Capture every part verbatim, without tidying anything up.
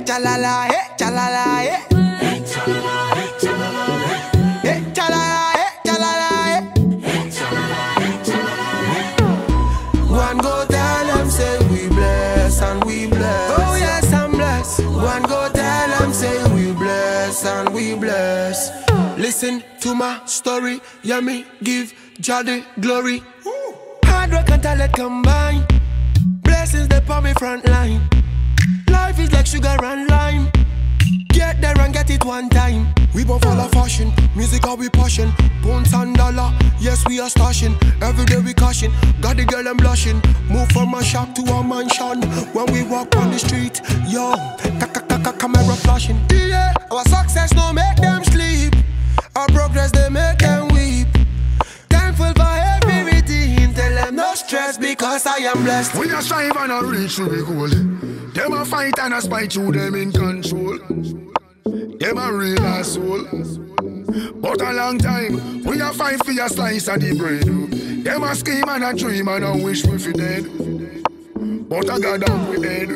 chalala, hey, chalala, hey. Hey, chalala, hey, chalala, hey. Hey, chalala, hey, chalala, hey. Hey, chalala, hey, chalala, hey. One go tell them say we bless and we bless. Oh yes, I'm blessed. One go tell them say we bless and we bless. Listen to my story, yeah me give Jah the glory. Ooh. Hard work and talent combine, blessings they on me front line. Life is like sugar and lime, get there and get it one time. We won't follow fashion, music how we passion. Pounds and dollar, yes we are stashing. Every day we caution, got the girl I'm blushing. Move from a shop to a mansion. When we walk on the street, yo, camera flashing. Yeah, our success no make them sleep, our progress they make them weep. Thankful for everything, tell them no stress because I am blessed. We are strive and a reach to the goal. Them a fight and a spite you, them in control. Them a real asshole. But a long time, we a fight for your slice of the bread. Them a scheme and a dream and a wish we fi dead. But I got down with head.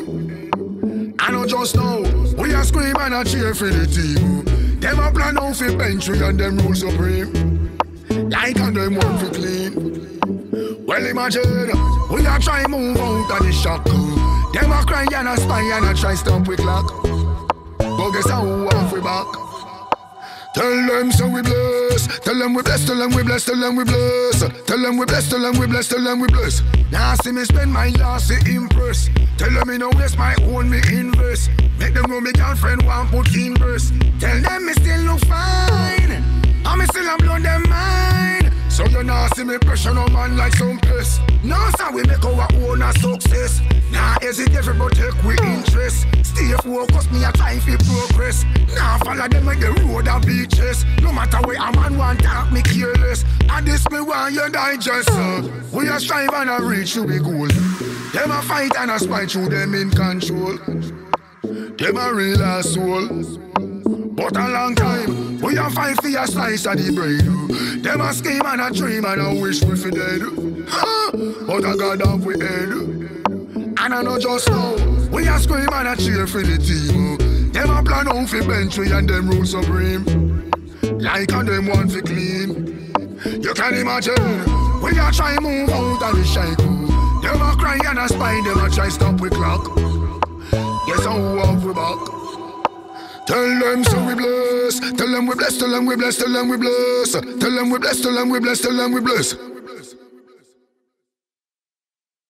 I know just now, we a scream and a cheer for the team. Them a plan out for bench and them rule supreme. Like and them want to clean. Well imagine, we a try move out of the shock. Them a cry and a spy and a try stop we clock. But guess how we want we back. Tell them so we bless. Tell them we bless, tell them we bless, tell them we bless. Tell them we bless, tell them we bless, tell them we bless. Now see me spend my last to impress. Tell them me no waste my own me invest. Make them know me girlfriend want put in verse. Tell them me still look fine, and me still am blow them mind. So you now see me pressure no man like some piss. Now so we make our own a success. Now hesitate but take we interest. Stay focused, me a try fi progress. Now follow them like the road and beaches. No matter where a man want talk me careless. And this me want you digest. uh. We a strive and a reach to be goal. Them a fight and a spite through them in control. Them a real asshole. But a long time, we a fight for your slice of the bread. Them a scheme and a dream and a wish we fi dead. Huh? But I got off we head. And I know just now, we a scream and a cheer for the team. Them a plan out fi bench we and them rule supreme. Like and them want fi clean. You can imagine, we a try move out of the shackle. Them a cry and a spy, them a try stop we clock. Yes, I walk we back. Tell them so we bless. Tell them we bless, tell them we bless, tell them we bless. Tell them we bless, tell them we bless, tell them we bless.